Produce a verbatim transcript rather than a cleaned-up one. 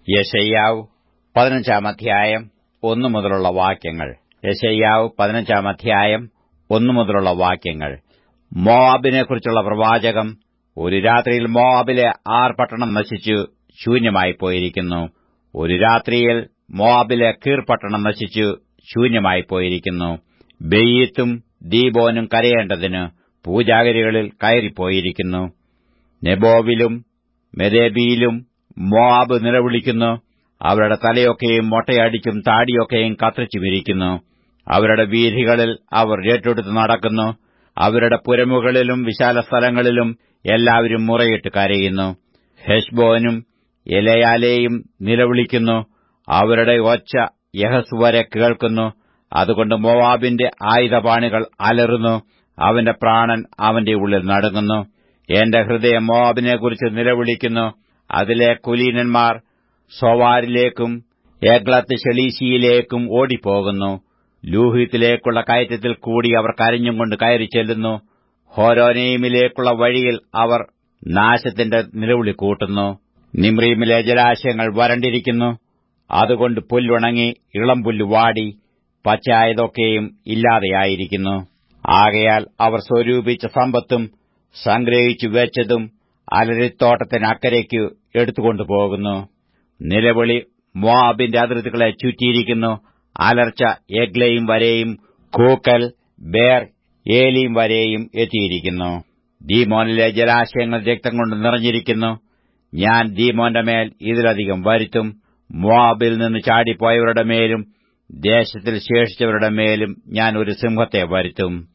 യെശയ്യാവ് പതിനഞ്ചാം അധ്യായം ഒന്നു മുതലുള്ള വാക്യങ്ങൾ. യെശയ്യാവ് പതിനഞ്ചാം അധ്യായം ഒന്നു മുതലുള്ള വാക്യങ്ങൾ. മോവാബിനെക്കുറിച്ചുള്ള പ്രവാചകം. ഒരു രാത്രിയിൽ മോവാബിലെ ആർ പട്ടണം നശിച്ചു ശൂന്യമായി പോയിരിക്കുന്നു. ഒരു രാത്രിയിൽ മോവാബിലെ കീർ പട്ടണം നശിച്ചു ശൂന്യമായി പോയിരിക്കുന്നു. ബെയീത്തും ദീബോനും കരയേണ്ടതിന് പൂജാഗിരികളിൽ കയറിപ്പോയിരിക്കുന്നു. നെബോവിലും മെദേബിയിലും മോവാബ് നിലവിളിക്കുന്നു. അവരുടെ തലയൊക്കെയും മൊട്ടയടിച്ചും താടിയൊക്കെയും കത്തിച്ചുമിരിക്കുന്നു. അവരുടെ വീഥികളിൽ അവർ രട്ടെടുത്ത് നടക്കുന്നു. അവരുടെ പുരമുകളിലും വിശാല സ്ഥലങ്ങളിലും എല്ലാവരും മുറയിട്ട് കരയുന്നു. ഹെശ്ബോനും എലെയാലെയും നിലവിളിക്കുന്നു. അവരുടെ ഒച്ച യഹസ് വരെ കേൾക്കുന്നു. അതുകൊണ്ട് മോവാബിന്റെ ആയുധപാണികൾ അലറുന്നു. അവന്റെ പ്രാണൻ അവന്റെ ഉള്ളിൽ നടുങ്ങുന്നു. എന്റെ ഹൃദയം മോവാബിനെക്കുറിച്ച് നിലവിളിക്കുന്നു. അതിലെ കുലീനന്മാർ സോവാരിലേക്കും ഏഗ്ലത്ത് ശെലീശിയിലേക്കും ഓടിപ്പോകുന്നു. ലൂഹീത്തിലേക്കുള്ള കയറ്റത്തിൽ കൂടി അവർ കരഞ്ഞുകൊണ്ട് കയറി ചെല്ലുന്നു. ഹോരോനയിമിലേക്കുള്ള വഴിയിൽ അവർ നാശത്തിന്റെ നിലവിളി കൂട്ടുന്നു. നിമ്രീമിലെ ജലാശയങ്ങൾ വരണ്ടിരിക്കുന്നു. അതുകൊണ്ട് പുല്ലുണങ്ങി ഇളംപുല്ല് വാടി പച്ചയായതൊക്കെയും ഇല്ലാതെയായിരിക്കുന്നു. ആകയാൽ അവർ സ്വരൂപിച്ച സമ്പത്തും സംഗ്രഹിച്ചു വെച്ചതും അലരിത്തോട്ടത്തിനക്കരയ്ക്ക് എടുത്തുകൊണ്ടുപോകുന്നു. നിലവിളി മോവാബിന്റെ അതിർത്തികളെ ചുറ്റിയിരിക്കുന്നു. അലർച്ച എഗ്ലയും വരെയും കൂക്കൽ ബേർ ഏലീം വരെയും എത്തിയിരിക്കുന്നു. ദീമോനിലെ ജലാശയങ്ങൾ രക്തം കൊണ്ട് നിറഞ്ഞിരിക്കുന്നു. ഞാൻ ദീമോന്റെ മേൽ ഇതിലധികം വരുത്തും. മോവാബിൽ നിന്ന് ചാടിപ്പോയവരുടെ മേലും ദേശത്തിൽ ശേഷിച്ചവരുടെ മേലും ഞാൻ ഒരു സിംഹത്തെ വരുത്തും.